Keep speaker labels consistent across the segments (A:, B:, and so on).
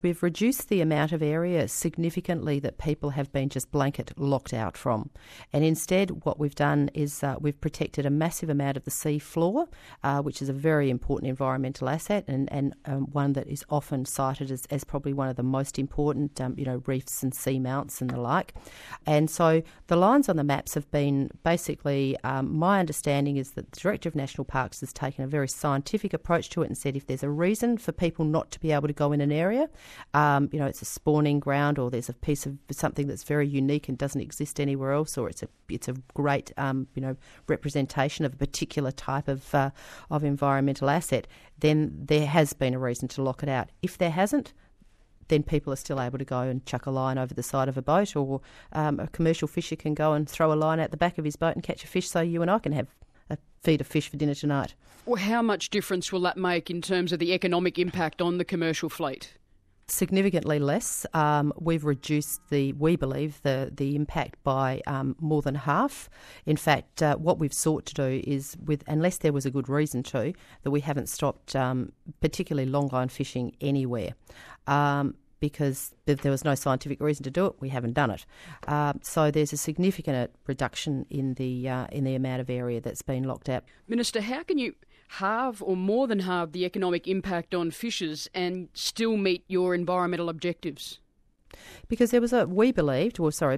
A: We've reduced the amount of area significantly that people have been just blanket locked out from. And instead, what we've done is we've protected a massive amount of the sea floor, which is a very important environmental asset and one that is often cited as probably one of the most important, reefs and seamounts and the like. And so the lines on the maps have been basically, my understanding is that the Director of National Parks has taken a very scientific approach to it and said if there's a reason for people not to be able to go in an area, it's a spawning ground, or there's a piece of something that's very unique and doesn't exist anywhere else, or it's a great representation of a particular type of environmental asset, then there has been a reason to lock it out. If there hasn't, then people are still able to go and chuck a line over the side of a boat, or a commercial fisher can go and throw a line out the back of his boat and catch a fish, so you and I can have a feed of fish for dinner tonight.
B: Well, how much difference will that make in terms of the economic impact on the commercial fleet?
A: Significantly less. We've reduced we believe the impact by more than half. In fact, what we've sought to do is, unless there was a good reason to, that we haven't stopped particularly longline fishing anywhere. Because if there was no scientific reason to do it, we haven't done it. So there's a significant reduction in the amount of area that's been locked out.
B: Minister, how can you halve or more than halve the economic impact on fishers and still meet your environmental objectives?
A: Because there was we believed,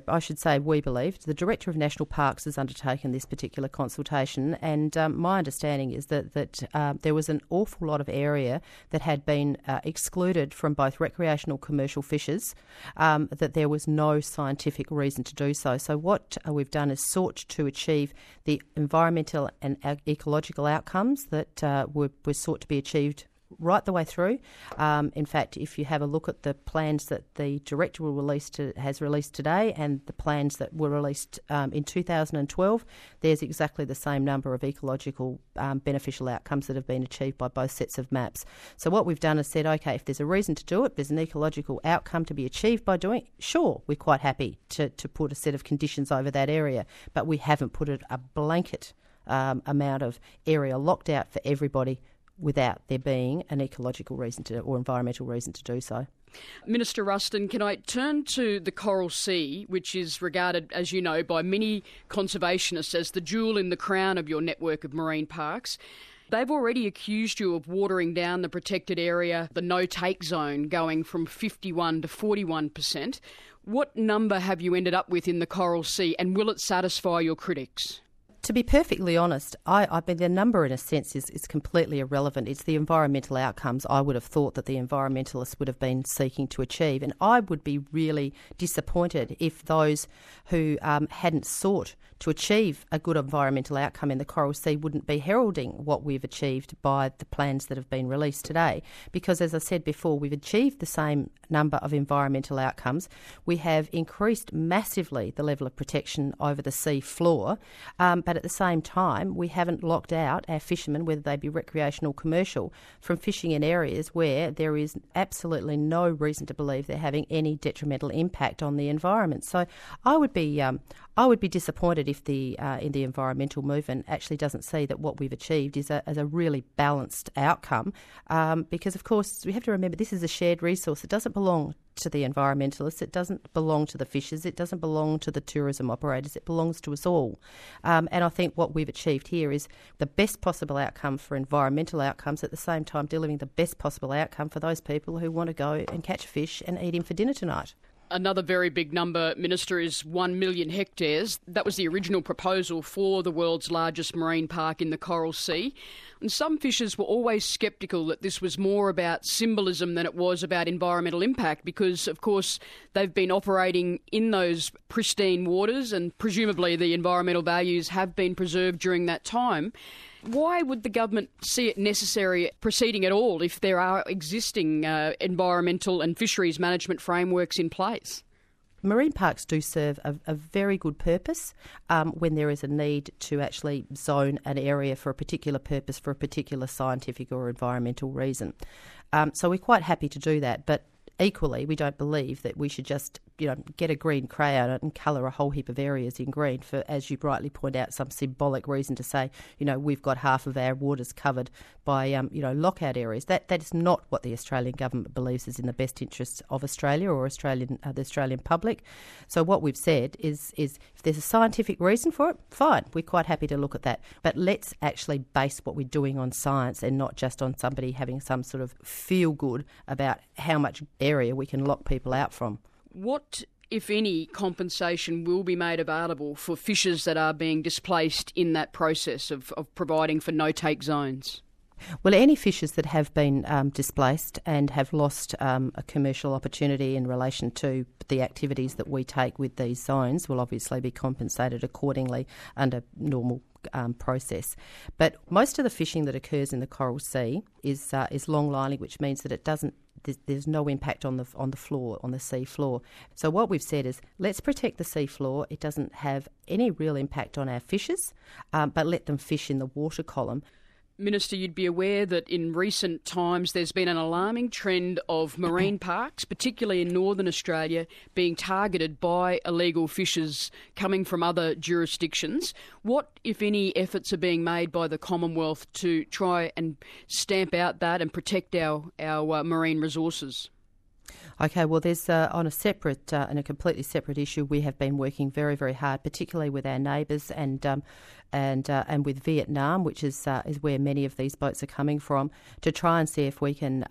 A: the Director of National Parks has undertaken this particular consultation, and my understanding is that there was an awful lot of area that had been excluded from both recreational commercial fishers, that there was no scientific reason to do so. So what we've done is sought to achieve the environmental and ecological outcomes that were sought to be achieved right the way through. In fact, if you have a look at the plans that the Director has released today and the plans that were released in 2012, there's exactly the same number of ecological beneficial outcomes that have been achieved by both sets of maps. So what we've done is said, okay, if there's a reason to do it, there's an ecological outcome to be achieved by doing it, sure, we're quite happy to put a set of conditions over that area, but we haven't put a blanket amount of area locked out for everybody without there being an ecological reason or environmental reason to do so.
B: Minister Ruston, can I turn to the Coral Sea, which is regarded, as you know, by many conservationists as the jewel in the crown of your network of marine parks. They've already accused you of watering down the protected area, the no-take zone, going from 51 to 41%. What number have you ended up with in the Coral Sea, and will it satisfy your critics?
A: To be perfectly honest, I mean, the number in a sense is completely irrelevant. It's the environmental outcomes I would have thought that the environmentalists would have been seeking to achieve. And I would be really disappointed if those who hadn't sought to achieve a good environmental outcome in the Coral Sea wouldn't be heralding what we've achieved by the plans that have been released today. Because as I said before, we've achieved the same number of environmental outcomes. We have increased massively the level of protection over the sea floor, but at the same time, we haven't locked out our fishermen, whether they be recreational or commercial, from fishing in areas where there is absolutely no reason to believe they're having any detrimental impact on the environment. So I would be disappointed if the environmental movement actually doesn't see that what we've achieved is a really balanced outcome, because of course we have to remember this is a shared resource. It doesn't belong to the environmentalists, it doesn't belong to the fishers, it doesn't belong to the tourism operators, it belongs to us all. And I think what we've achieved here is the best possible outcome for environmental outcomes, at the same time delivering the best possible outcome for those people who want to go and catch a fish and eat him for dinner tonight.
B: Another very big number, Minister, is 1 million hectares. That was the original proposal for the world's largest marine park in the Coral Sea. And some fishers were always sceptical that this was more about symbolism than it was about environmental impact because, of course, they've been operating in those pristine waters and presumably the environmental values have been preserved during that time. Why would the government see it necessary proceeding at all if there are existing environmental and fisheries management frameworks in place?
A: Marine parks do serve a very good purpose when there is a need to actually zone an area for a particular purpose, for a particular scientific or environmental reason. So we're quite happy to do that, but equally, we don't believe that we should just get a green crayon and colour a whole heap of areas in green for, as you rightly point out, some symbolic reason to say, we've got half of our waters covered by, lockout areas. That is not what the Australian government believes is in the best interests of Australia or the Australian public. So what we've said is if there's a scientific reason for it, fine, we're quite happy to look at that. But let's actually base what we're doing on science and not just on somebody having some sort of feel-good about how much area we can lock people out from.
B: What, if any, compensation will be made available for fishers that are being displaced in that process of providing for no-take zones?
A: Well, any fishers that have been displaced and have lost a commercial opportunity in relation to the activities that we take with these zones will obviously be compensated accordingly under normal process. But most of the fishing that occurs in the Coral Sea is long lining, which means that it doesn't. There's no impact on the floor, on the sea floor. So what we've said is, let's protect the sea floor. It doesn't have any real impact on our fishers, but let them fish in the water column.
B: Minister, you'd be aware that in recent times there's been an alarming trend of marine parks, particularly in northern Australia, being targeted by illegal fishers coming from other jurisdictions. What, if any, efforts are being made by the Commonwealth to try and stamp out that and protect our marine resources?
A: Okay, well, there's on a separate and a completely separate issue, we have been working very, very hard, particularly with our neighbours and with Vietnam, which is where many of these boats are coming from, to try and see if we can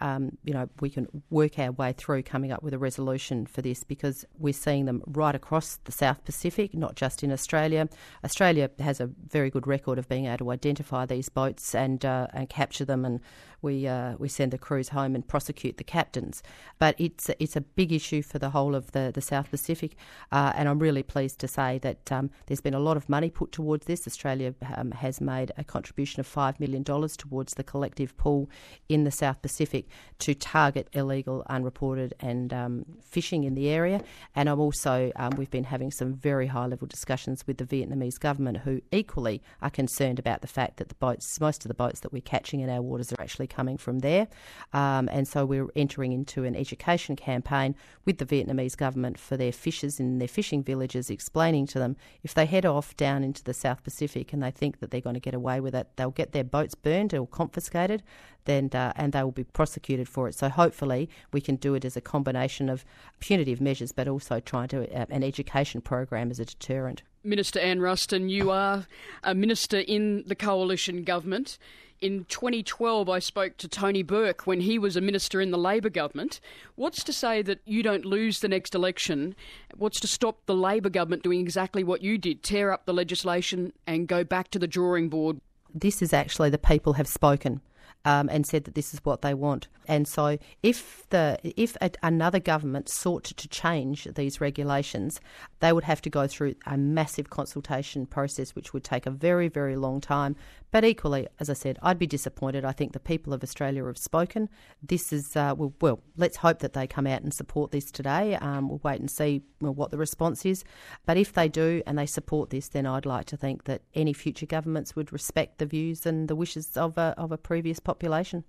A: work our way through coming up with a resolution for this, because we're seeing them right across the South Pacific, not just in Australia. Australia has a very good record of being able to identify these boats and capture them, and we send the crews home and prosecute the captains. But it's a big issue for the whole of the South Pacific, and I'm really pleased to say that there's been a lot of money put towards this. Australia has made a contribution of $5 million towards the collective pool in the South Pacific to target illegal, unreported and fishing in the area. And I'm also, we've been having some very high-level discussions with the Vietnamese government, who equally are concerned about the fact that most of the boats that we're catching in our waters are actually coming from there. And so we're entering into an education campaign with the Vietnamese government for their fishers in their fishing villages, explaining to them if they head off down into the South Pacific and they think that they're going to get away with it, they'll get their boats burned or confiscated, and they will be prosecuted for it. So hopefully we can do it as a combination of punitive measures, but also trying to an education program as a deterrent.
B: Minister Anne Ruston, you are a minister in the coalition government. In 2012, I spoke to Tony Burke when he was a minister in the Labor government. What's to say that you don't lose the next election? What's to stop the Labor government doing exactly what you did, tear up the legislation and go back to the drawing board?
A: This is actually the people have spoken. And said that this is what they want. And so if another government sought to change these regulations, they would have to go through a massive consultation process, which would take a very, very long time. But equally, as I said, I'd be disappointed. I think the people of Australia have spoken. This is, well, let's hope that they come out and support this today. We'll wait and see what the response is. But if they do and they support this, then I'd like to think that any future governments would respect the views and the wishes of a previous population.